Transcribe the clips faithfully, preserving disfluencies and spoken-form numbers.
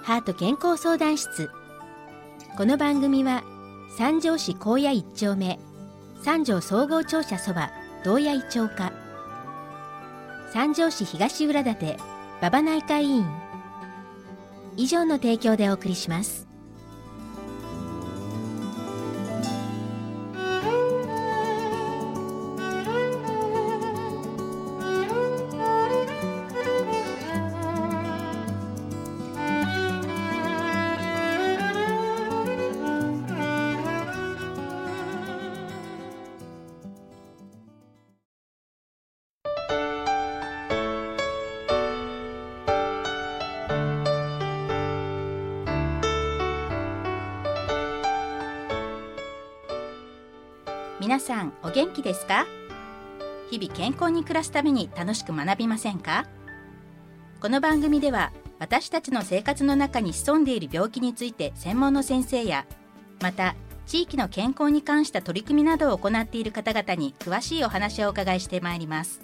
ハート健康相談室。この番組は三条市高野一丁目三条総合庁舎そば道谷井町課、三条市東浦館馬場内科医院以上の提供でお送りします。 皆さんお元気ですか？日々健康に暮らすために楽しく学びませんか？この番組では私たちの生活の中に潜んでいる病気について専門の先生や、また地域の健康に関した取り組みなどを行っている方々に詳しいお話をお伺いしてまいります。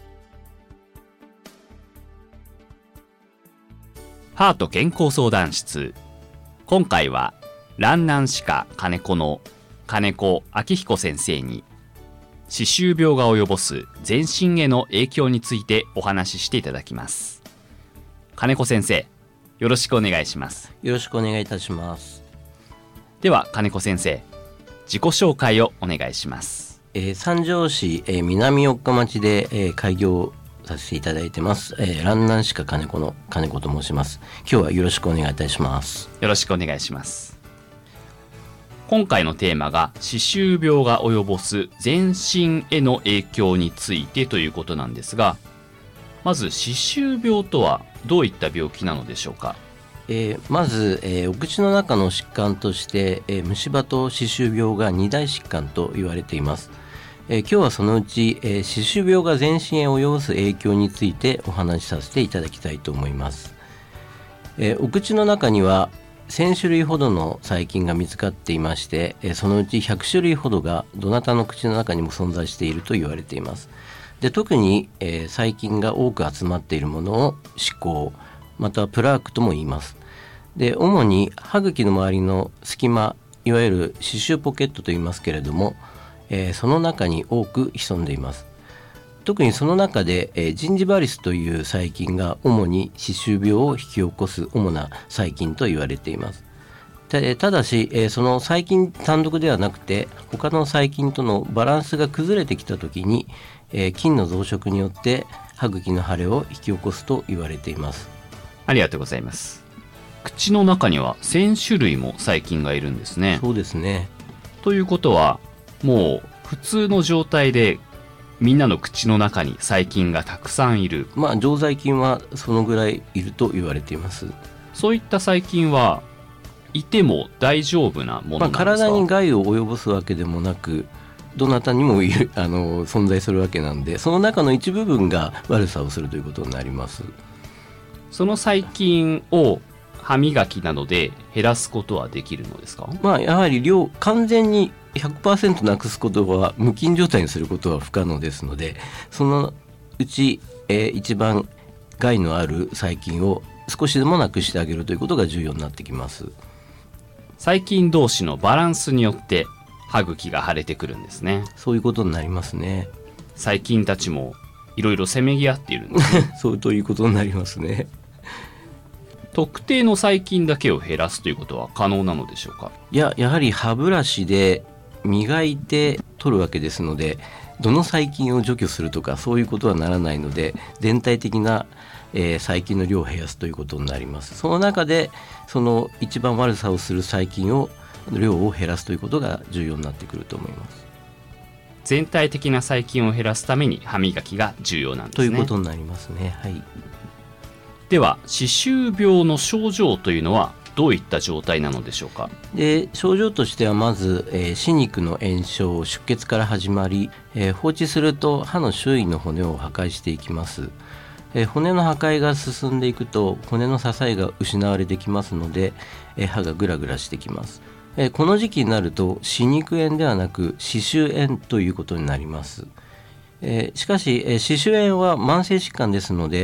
ハート健康相談室。今回は蘭南歯科金子の金子明彦先生に歯周病が及ぼす全身への影響についてお話ししていただきます。金子先生、よろしくお願いします。 よろしくお願いいたします。 では金子先生、自己紹介をお願いします。 えー、三条市、えー、南四日町で、えー、開業させていただいてます、えー、蘭南歯科金子の金子と申します。今日はよろしくお願いいたします。 よろしくお願いします。今回のテーマが歯周病が及ぼす全身への影響についてということなんですが、まず歯周病とはどういった病気なのでしょうか？ えー、まず、えー、お口の中の疾患として、えー、虫歯と歯周病が二大疾患と言われています。えー、今日はそのうち、えー、歯周病が全身へ及ぼす影響についてお話しさせていただきたいと思います。えー、お口の中にはせん種類ほどの細菌が見つかっていまして、そのうちひゃく種類ほどがどなたの口の中にも存在していると言われています。で、特に、えー、細菌が多く集まっているものを歯垢、またはプラークとも言います。で、主に歯茎の周りの隙間、いわゆる歯周ポケットと言いますけれども、えー、その中に多く潜んでいます。特にその中で、えー、ジンジバリスという細菌が主に歯周病を引き起こす主な細菌と言われています。た, ただし、えー、その細菌単独ではなくて他の細菌とのバランスが崩れてきた時に、えー、菌の増殖によって歯茎の腫れを引き起こすと言われています。 ありがとうございます。口の中にはせん種類も細菌がいるんですね。 そうですね。 ということはもう普通の状態でみんなの口の中に細菌がたくさんいる。 まあ常在菌はそのぐらいいると言われています。 そういった細菌はいても大丈夫なものなんですか？ まあ、体に害を及ぼすわけでもなく、どなたにもいるあの存在するわけなんで、その中の一部分が悪さをするということになります。 その細菌を歯磨きなどで減らすことはできるのですか？ まあ、やはり量完全に ひゃくパーセント なくすことは無菌状態にすることは不可能ですので、そのうち、えー、一番害のある細菌を少しでもなくしてあげるということが重要になってきます。 細菌同士のバランスによって歯茎が腫れてくるんですね。 そういうことになりますね。 細菌たちもいろいろせめぎ合っているんですね。 そうということになりますね。 特定の細菌だけを減らすということは可能なのでしょうか？ いや、やはり歯ブラシで磨いて取るわけですので、どの細菌を除去するとかそういうことはならないので、全体的な、えー、細菌の量を減らすということになります。その中でその一番悪さをする細菌を量を減らすということが重要になってくると思います。 全体的な細菌を減らすために歯磨きが重要なんですね。 ということになりますね。はい。 では歯周病の症状というのはどういった状態なのでしょうか？ で、症状としてはまず、えー、歯肉の炎症、出血から始まり、えー、放置すると歯の周囲の骨を破壊していきます。えー、骨の破壊が進んでいくと骨の支えが失われてきますので、えー、歯がグラグラしてきます。えー、この時期になると歯肉炎ではなく歯周炎ということになります。えー、しかし、えー、歯周炎は慢性疾患ですので、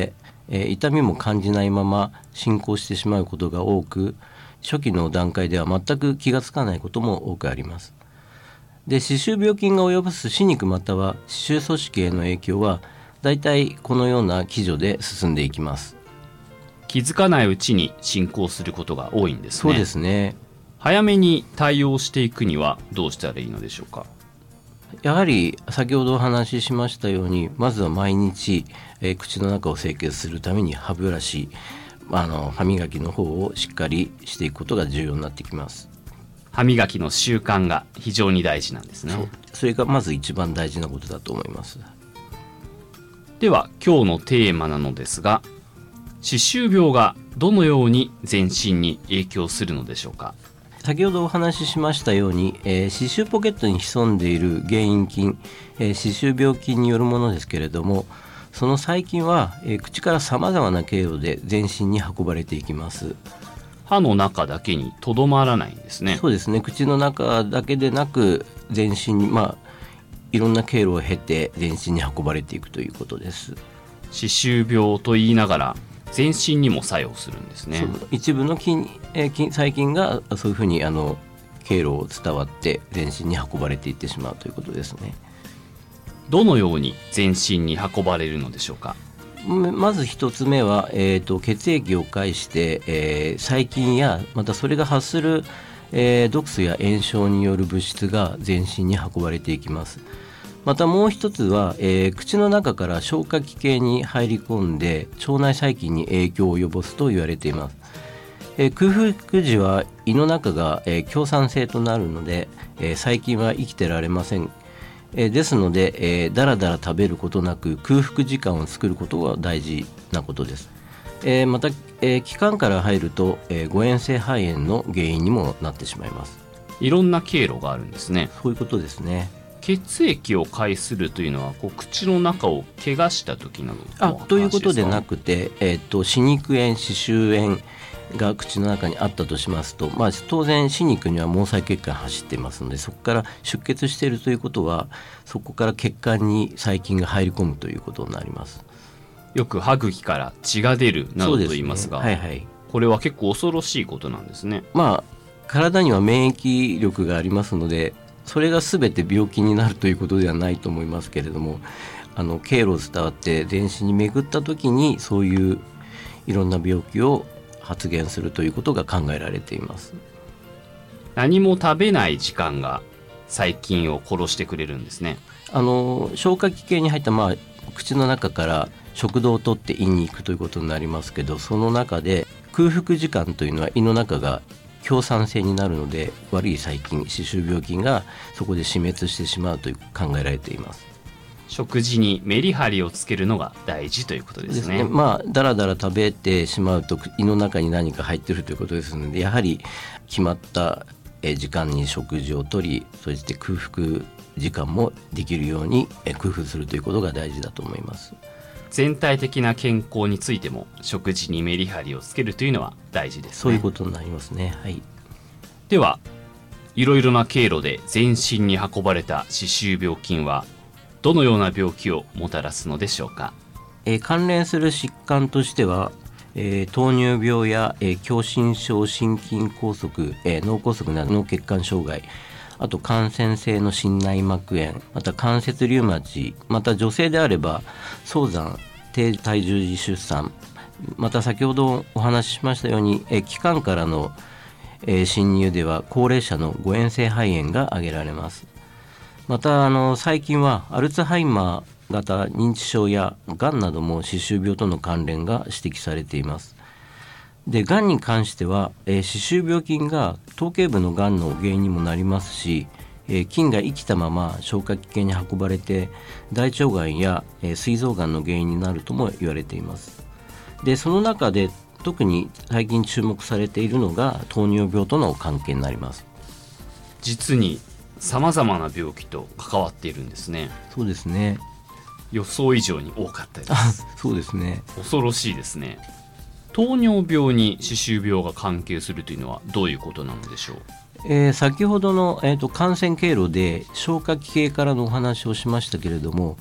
えー、痛みも感じないまま進行してしまうことが多く、初期の段階では全く気がつかないことも多くあります。で、歯周病菌が及ぼす歯肉または歯周組織への影響はだいたいこのような基準で進んでいきます。 気づかないうちに進行することが多いんですね。 そうですね。 早めに対応していくにはどうしたらいいのでしょうか。 やはり先ほどお話ししましたように、まずは毎日、えー、口の中を清潔するために歯ブラシ、あの歯磨きの方をしっかりしていくことが重要になってきます。 歯磨きの習慣が非常に大事なんですね。 そう、それがまず一番大事なことだと思います。 では今日のテーマなのですが、歯周病がどのように全身に影響するのでしょうか。 先ほどお話ししましたように、えー、歯周ポケットに潜んでいる原因菌、えー、歯周病菌によるものですけれども、その細菌は、えー、口からさまざまな経路で全身に運ばれていきます。 歯の中だけにとどまらないんですね。 そうですね。口の中だけでなく全身に、まあ、いろんな経路を経て全身に運ばれていくということです。 歯周病と言いながら全身にも作用するんですね。 そう、一部の菌、えー、菌細菌がそういうふうにあの経路を伝わって全身に運ばれていってしまうということですね。 どのように全身に運ばれるのでしょうか。 まず一つ目は、えーと、血液を介して、えー、細菌やまたそれが発する、えー、毒素や炎症による物質が全身に運ばれていきます。またもう一つは、えー、口の中から消化器系に入り込んで腸内細菌に影響を及ぼすと言われています。えー、空腹時は胃の中が、えー、強酸性となるので、えー、細菌は生きてられません。えー、ですので、えー、だらだら食べることなく空腹時間を作ることが大事なことです。えー、また、えー、気管から入ると、えー、誤嚥性肺炎の原因にもなってしまいます。 いろんな経路があるんですね。 そういうことですね。 血液を介するというのはこう口の中を怪我した時などあということでなくて、えー、と歯肉炎、歯周炎が口の中にあったとしますと、まあ、当然歯肉には毛細血管が走っていますので、そこから出血しているということはそこから血管に細菌が入り込むということになります。 よく歯茎から血が出るなどと言いますが、 そうですね。はいはい、 これは結構恐ろしいことなんですね。 まあ、体には免疫力がありますので、それが全て病気になるということではないと思いますけれども、あの経路を伝わって全身に巡った時にそういういろんな病気を発現するということが考えられています。 何も食べない時間が細菌を殺してくれるんですね。 あの消化器系に入った、まあ、口の中から食道を取って胃に行くということになりますけど、その中で空腹時間というのは胃の中が強酸性になるので、悪い細菌、歯周病菌がそこで死滅してしまうという考えられています。 食事にメリハリをつけるのが大事ということですね。 ですね。まあ、だらだら食べてしまうと胃の中に何か入っているということですので、やはり決まった時間に食事をとり、そして空腹時間もできるように工夫するということが大事だと思います。 全体的な健康についても食事にメリハリをつけるというのは大事ですね。 そういうことになりますね。はい。 では、いろいろな経路で全身に運ばれた歯周病菌はどのような病気をもたらすのでしょうか。 えー、関連する疾患としては、えー、糖尿病や、えー、狭心症、心筋梗塞、えー、脳梗塞などの血管障害、あと感染性の心内膜炎、また関節リウマチ、また女性であれば早産、低体重児出産、また先ほどお話ししましたように、え気管からの、えー、侵入では高齢者の誤嚥性肺炎が挙げられます。またあの最近はアルツハイマー型認知症やがんなども歯周病との関連が指摘されています。で、がんに関しては、えー、歯周病菌が頭頸部のがんの原因にもなりますし、えー、菌が生きたまま消化器系に運ばれて大腸がんや、えー、膵臓がんの原因になるとも言われています。で、その中で特に最近注目されているのが糖尿病との関係になります。 実にさまざまな病気と関わっているんですね。 そうですね。 予想以上に多かったです。 あ、そうですね。 恐ろしいですね。糖尿病に歯周病が関係するというのはどういうことなのでしょう。 えー、先ほどの、えーと、感染経路で消化器系からのお話をしましたけれども、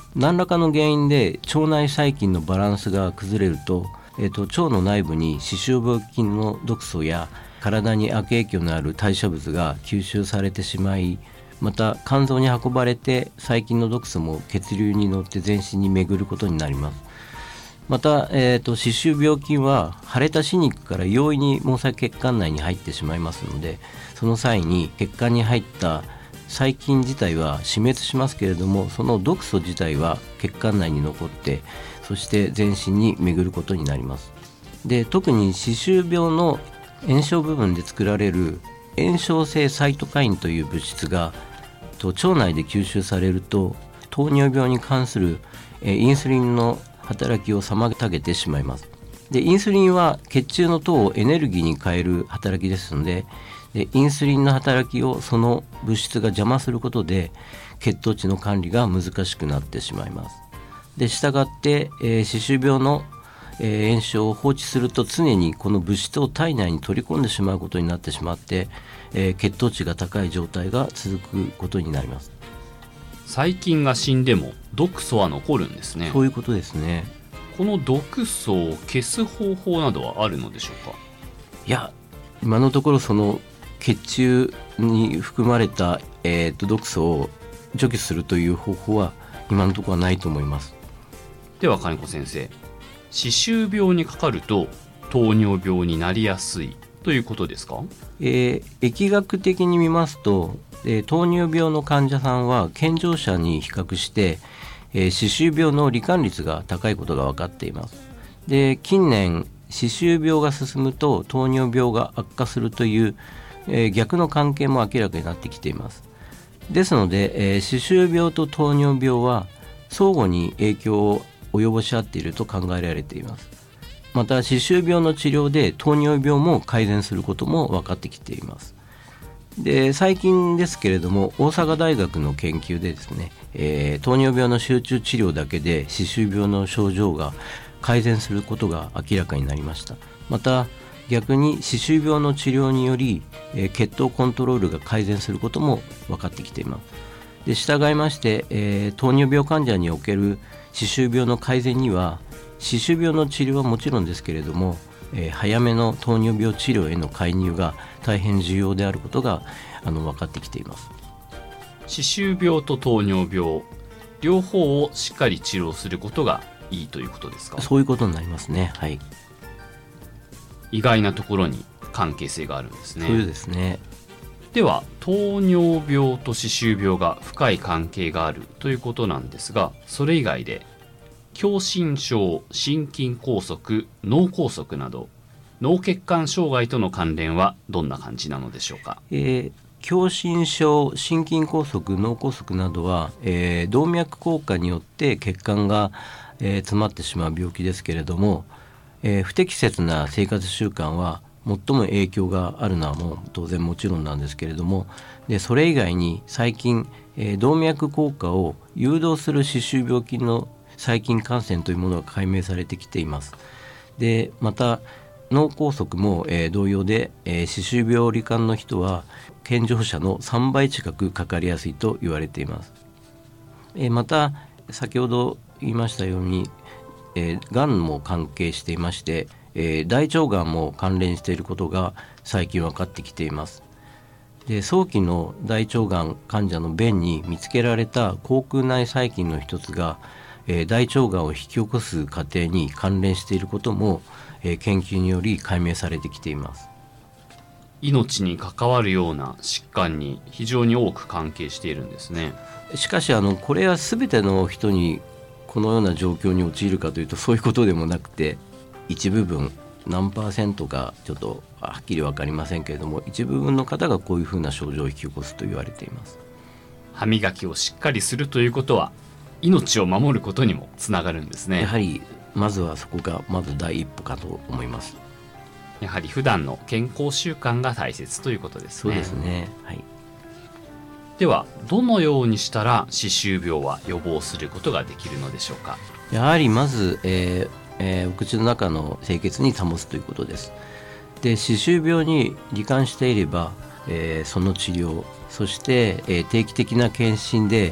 何らかの原因で腸内細菌のバランスが崩れると、えーと、腸の内部に歯周病菌の毒素や体に悪影響のある代謝物が吸収されてしまい、また肝臓に運ばれて細菌の毒素も血流に乗って全身に巡ることになります。また、えーと、歯周病菌は腫れた歯肉から容易に毛細血管内に入ってしまいますので、その際に血管に入った細菌自体は死滅しますけれども、その毒素自体は血管内に残って、そして全身に巡ることになります。で、特に歯周病の炎症部分で作られる炎症性サイトカインという物質がと腸内で吸収されると、糖尿病に関するえインスリンの働きを妨げてしまいます。で、インスリンは血中の糖をエネルギーに変える働きですので、でインスリンの働きをその物質が邪魔することで血糖値の管理が難しくなってしまいます。で、したがって、えー、歯周病の、えー、炎症を放置すると常にこの物質を体内に取り込んでしまうことになってしまって、えー、血糖値が高い状態が続くことになります。 細菌が死んでも毒素は残るんですね。 そういうことですね。 この毒素を消す方法などはあるのでしょうか？ いや、今のところその血中に含まれた、えー、と毒素を除去するという方法は今のところはないと思います。 では金子先生、歯周病にかかると糖尿病になりやすいということですか？ えー、疫学的に見ますと、えー、糖尿病の患者さんは健常者に比較して、えー、歯周病の罹患率が高いことが分かっています。で、近年歯周病が進むと糖尿病が悪化するという、えー、逆の関係も明らかになってきています。ですので、えー、歯周病と糖尿病は相互に影響を及ぼし合っていると考えられています。また、歯周病の治療で糖尿病も改善することも分かってきています。で、最近ですけれども、大阪大学の研究でですね、えー、糖尿病の集中治療だけで歯周病の症状が改善することが明らかになりました。また、逆に歯周病の治療により、えー、血糖コントロールが改善することも分かってきています。で、従いまして、えー、糖尿病患者における歯周病の改善には、歯周病の治療はもちろんですけれども、えー、早めの糖尿病治療への介入が大変重要であることがあの分かってきています。 歯周病と糖尿病両方をしっかり治療することがいいということですか？ そういうことになりますね。はい。 意外なところに関係性があるんですね。 そうですね。 では、糖尿病と歯周病が深い関係があるということなんですが、それ以外で狭心症、心筋梗塞、脳梗塞など脳血管障害との関連はどんな感じなのでしょうか？ えー、狭心症、心筋梗塞、脳梗塞などは、えー、動脈硬化によって血管が、えー、詰まってしまう病気ですけれども、えー、不適切な生活習慣は最も影響があるのはもう当然もちろんなんですけれども、でそれ以外に最近、えー、動脈硬化を誘導する歯周病菌の細菌感染というものが解明されてきています。で、また脳梗塞も、えー、同様で、えー、歯周病罹患の人は健常者のさんばい近くかかりやすいと言われています。えー、また先ほど言いましたように、えー、がんも関係していまして、えー、大腸がんも関連していることが最近分かってきています。で、早期の大腸がん患者の便に見つけられた口腔内細菌の一つが、えー、大腸がんを引き起こす過程に関連していることも、えー、研究により解明されてきています。 命に関わるような疾患に非常に多く関係しているんですね。 しかしあのこれは全ての人にこのような状況に陥るかというとそういうことでもなくて、一部分何パーセントかちょっとはっきり分かりませんけれども、一部分の方がこういうふうな症状を引き起こすと言われています。 歯磨きをしっかりするということは命を守ることにもつながるんですね。 やはりまずはそこがまず第一歩かと思います。 やはり普段の健康習慣が大切ということですね。 そうですね、はい。 では、どのようにしたら歯周病は予防することができるのでしょうか？ やはりまず、えーえー、お口の中の清潔に保つということです。で、歯周病に罹患していれば、えー、その治療、そして、えー、定期的な検診で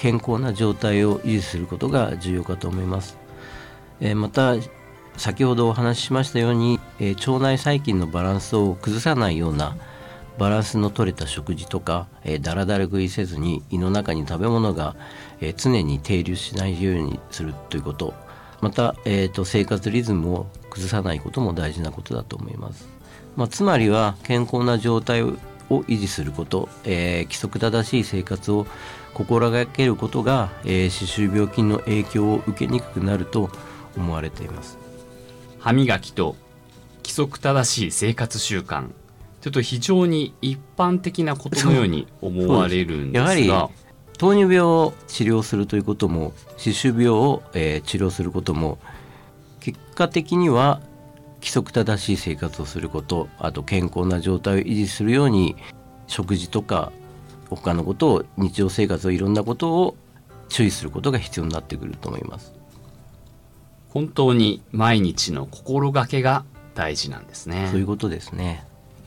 健康な状態を維持することが重要かと思います。えー、また先ほどお話ししましたように、えー、腸内細菌のバランスを崩さないようなバランスの取れた食事とか、えー、だらだら食いせずに胃の中に食べ物が、えー、常に停留しないようにするということ、また、えーと、生活リズムを崩さないことも大事なことだと思います。まあ、つまりは健康な状態を維持すること、えー、規則正しい生活を心がけることが、えー、歯周病菌の影響を受けにくくなると思われています。 歯磨きと規則正しい生活習慣、ちょっと非常に一般的なことのように思われるんですが、 やはり糖尿病を治療するということも歯周病を、えー、治療することも結果的には規則正しい生活をすること、あと健康な状態を維持するように食事とか他のことを、日常生活をいろんなことを注意することが必要になってくると思います。 本当に毎日の心がけが大事なんですね。 そういうことですね。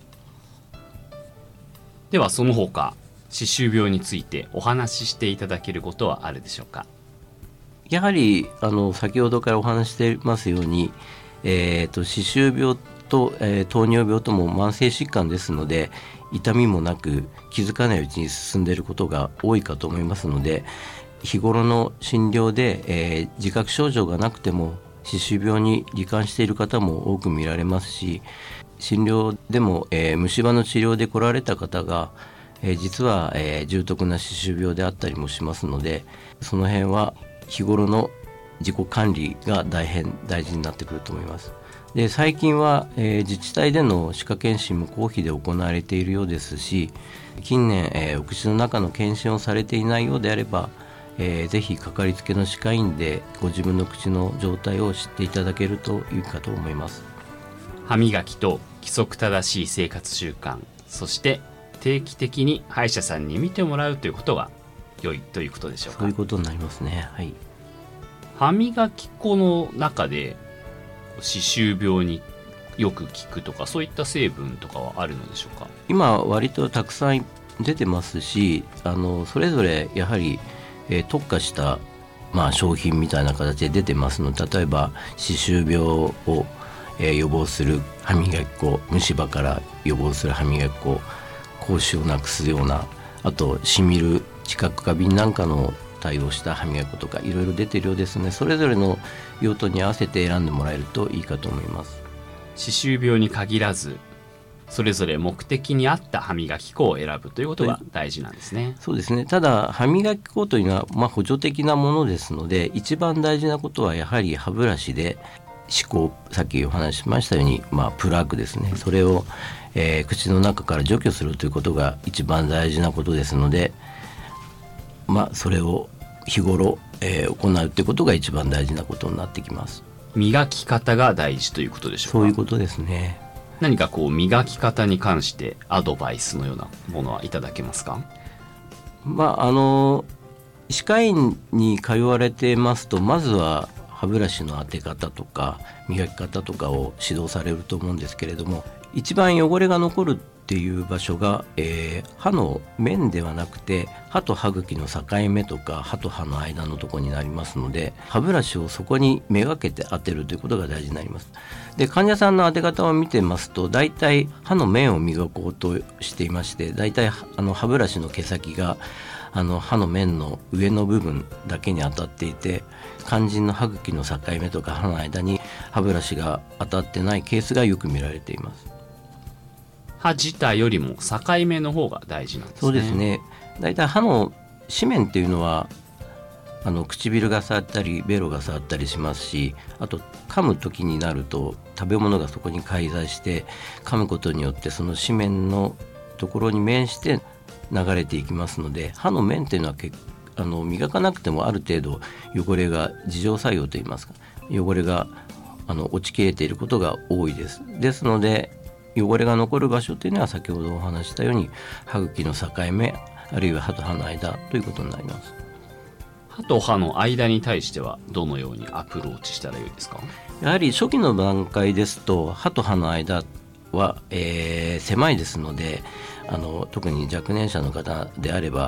ではその他歯周病についてお話ししていただけることはあるでしょうか。 やはりあの先ほどからお話していますように、えー、と歯周病と、えー、糖尿病とも慢性疾患ですので、痛みもなく気づかないうちに進んでいることが多いかと思いますので、日頃の診療で、えー、自覚症状がなくても歯周病に罹患している方も多く見られますし、診療でも、えー、虫歯の治療で来られた方が、えー、実は、えー、重篤な歯周病であったりもしますので、その辺は日頃の自己管理が大変大事になってくると思います。で、最近は、えー、自治体での歯科検診も公費で行われているようですし、近年、えー、お口の中の検診をされていないようであれば、えー、ぜひかかりつけの歯科医院でご自分の口の状態を知っていただけるといいかと思います。 歯磨きと規則正しい生活習慣、そして定期的に歯医者さんに見てもらうということが良いということでしょうか。 そういうことになりますね。はい。 歯磨き粉の中で歯周病によく効くとか、そういった成分とかはあるのでしょうか。 今割とたくさん出てますし、あのそれぞれやはり、えー、特化した、まあ、商品みたいな形で出てますので、例えば歯周病を、えー、予防する歯磨き粉、虫歯から予防する歯磨き粉、口臭をなくすような、あとしみる知覚過敏なんかの対応した歯磨き粉とかいろいろ出ているようですね。それぞれの用途に合わせて選んでもらえるといいかと思います。 歯周病に限らず、それぞれ目的に合った歯磨き粉を選ぶということが大事なんですね。 そうですね。ただ歯磨き粉というのは、まあ、補助的なものですので、一番大事なことはやはり歯ブラシで歯垢、さっきお話ししましたように、まあ、プラークですね、それを、えー、口の中から除去するということが一番大事なことですので、まあ、それを日頃、えー、行うということが一番大事なことになってきます。 磨き方が大事ということでしょうか。 そういうことですね。 何かこう磨き方に関してアドバイスのようなものはいただけますか。 まあ、あの歯科医院に通われてますと、まずは歯ブラシの当て方とか磨き方とかを指導されると思うんですけれども、一番汚れが残るっていう場所が、えー、歯の面ではなくて、歯と歯茎の境目とか歯と歯の間のところになりますので、歯ブラシをそこにめがけて当てるということが大事になります。で、患者さんの当て方を見てますと、大体歯の面を磨こうとしていまして、大体あの歯ブラシの毛先があの歯の面の上の部分だけに当たっていて、肝心の歯茎の境目とか歯の間に歯ブラシが当たってないケースがよく見られています。 歯自体よりも境目の方が大事なんですね。 そうですね。だいたい歯の歯面っていうのは、あの唇が触ったりベロが触ったりしますし、あと噛む時になると食べ物がそこに介在して噛むことによってその歯面のところに面して流れていきますので、歯の面っていうのは結あの磨かなくてもある程度汚れが自浄作用といいますか、汚れがあの落ちきれていることが多いです。ですので汚れが残る場所というのは先ほどお話したように歯茎の境目、あるいは歯と歯の間ということになります。 歯と歯の間に対してはどのようにアプローチしたらよいですか。 やはり初期の段階ですと歯と歯の間は、えー、狭いですので、あの特に若年者の方であれば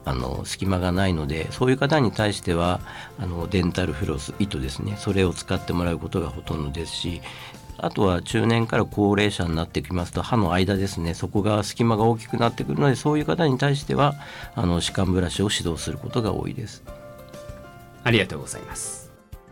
あの隙間がないので、そういう方に対してはあのデンタルフロス、糸ですね、それを使ってもらうことがほとんどですし、あとは中年から高齢者になってきますと歯の間ですね、そこが隙間が大きくなってくるので、そういう方に対してはあの歯間ブラシを指導することが多いです。 ありがとうございます。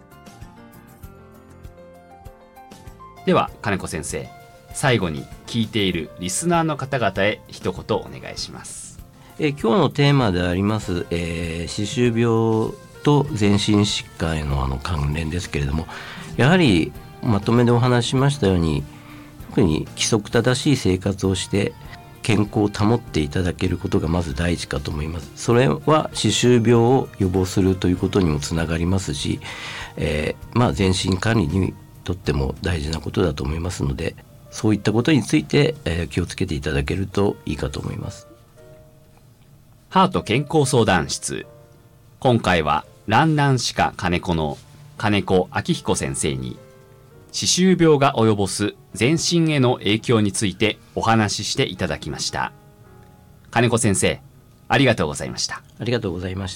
では金子先生、最後に聞いているリスナーの方々へ一言お願いします。 え今日のテーマであります、えー、歯周病と全身疾患へのあの関連ですけれども、やはりまとめでお話ししましたように、特に規則正しい生活をして健康を保っていただけることがまず第一かと思います。それは歯周病を予防するということにもつながりますし、えーまあ、全身管理にとっても大事なことだと思いますので、そういったことについて、えー、気をつけていただけるといいかと思います。 ハート健康相談室、今回は蘭南歯科金子の金子明彦先生に歯周病が及ぼす全身への影響についてお話ししていただきました。金子先生、ありがとうございました。 ありがとうございました。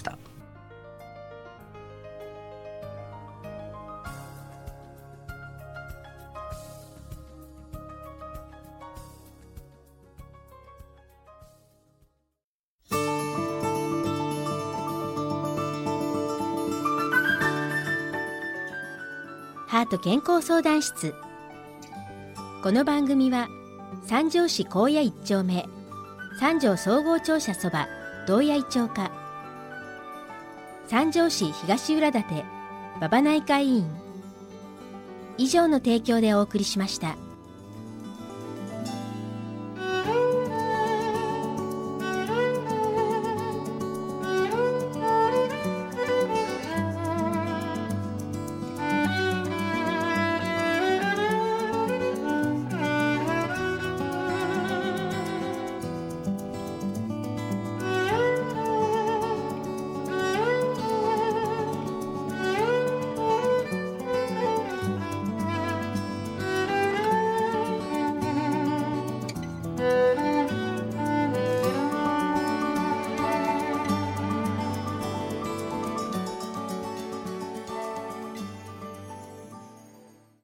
ハート健康相談室。この番組は三条市高野一丁目三条総合庁舎そば道谷町課、三条市東浦館馬場内科医院以上の提供でお送りしました。